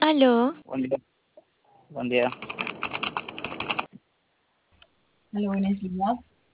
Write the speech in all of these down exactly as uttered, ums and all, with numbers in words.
Aló, Buen día. Buen día. Hola, buenos días.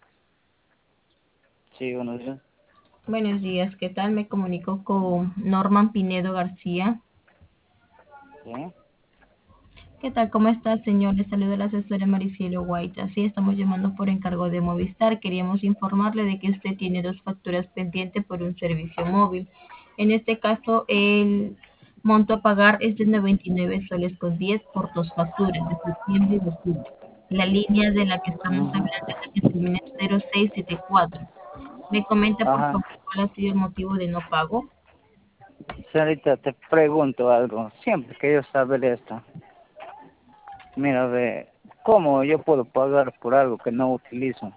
Sí, buenos días. Buenos días, ¿qué tal? Me comunico con Norman Pinedo García. Sí. ¿Qué tal? ¿Cómo está, señor? Le saluda la asesora Maricielo White. Así estamos llamando por encargo de Movistar. Queríamos informarle de que usted tiene dos facturas pendientes por un servicio móvil. En este caso, el monto a pagar es de noventa y nueve soles con diez por dos facturas, de septiembre y de octubre. La línea de la que estamos Ujú. hablando es la que termina en cero seis siete cuatro. Me comenta, por Ajá. favor, cuál ha sido el motivo de no pago. Señorita, te pregunto algo. Siempre que yo saber esto. Mira, ve, ¿cómo yo puedo pagar por algo que no utilizo?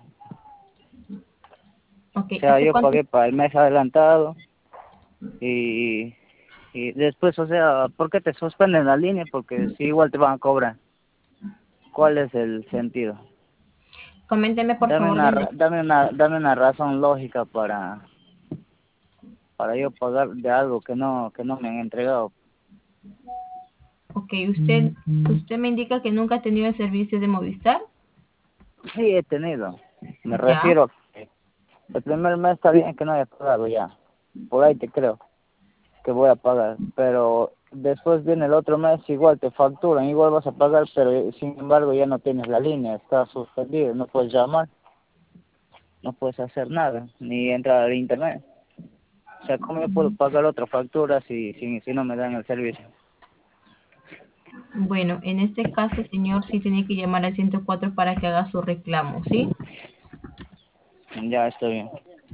Ok, O sea, ¿hace yo cuánto? pagué para el mes adelantado y, y después, o sea, ¿por qué te suspenden la línea? Porque si igual te van a cobrar. ¿Cuál es el sentido? Coménteme, por Dame favor, una, desde... ra- dame una, dame una razón lógica para, para yo pagar de algo que no, que no me han entregado. Ok, usted, usted me indica que nunca ha tenido el servicio de Movistar. Sí, he tenido. Me Ya. refiero, el primer mes está bien que no haya pagado ya. Por ahí te creo que voy a pagar. Pero después viene el otro mes, igual te facturan, igual vas a pagar, pero sin embargo ya no tienes la línea, está suspendido, no puedes llamar, no puedes hacer nada, ni entrar al internet. O sea, ¿cómo yo puedo pagar otra factura si, si, si no me dan el servicio? Bueno, en este caso, señor, sí tiene que llamar al ciento cuatro para que haga su reclamo, ¿sí? Ya estoy bien.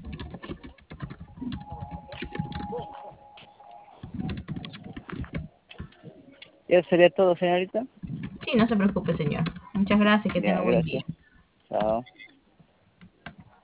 ¿Y eso sería todo, señorita? Sí, no se preocupe, señor. Muchas gracias, que tenga Ya, buen día. gracias. Chao.